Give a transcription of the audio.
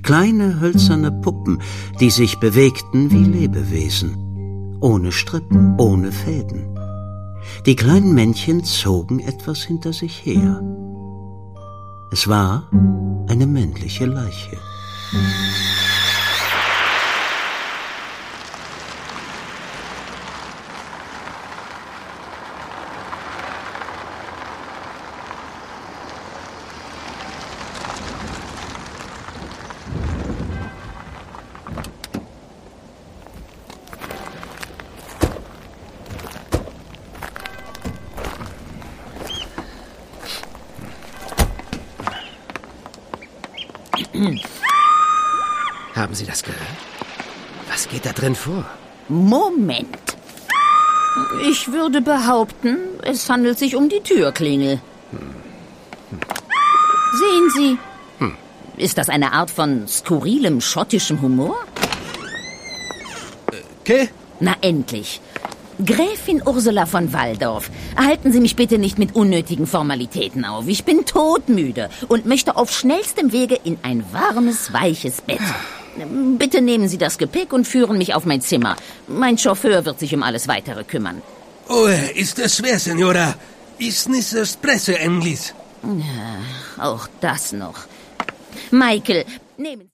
Kleine hölzerne Puppen, die sich bewegten wie Lebewesen. Ohne Strippen, ohne Fäden. Die kleinen Männchen zogen etwas hinter sich her. Es war eine männliche Leiche. Haben Sie das gehört? Was geht da drin vor? Moment. Ich würde behaupten, es handelt sich um die Türklingel. Sehen Sie, ist das eine Art von skurrilem schottischem Humor? Okay. Na endlich. Gräfin Ursula von Walldorf, halten Sie mich bitte nicht mit unnötigen Formalitäten auf. Ich bin todmüde und möchte auf schnellstem Wege in ein warmes, weiches Bett. Bitte nehmen Sie das Gepäck und führen mich auf mein Zimmer. Mein Chauffeur wird sich um alles Weitere kümmern. Oh, ist es schwer, Senora? Ist nicht espresso English? Ja, auch das noch. Michael, nehmen Sie...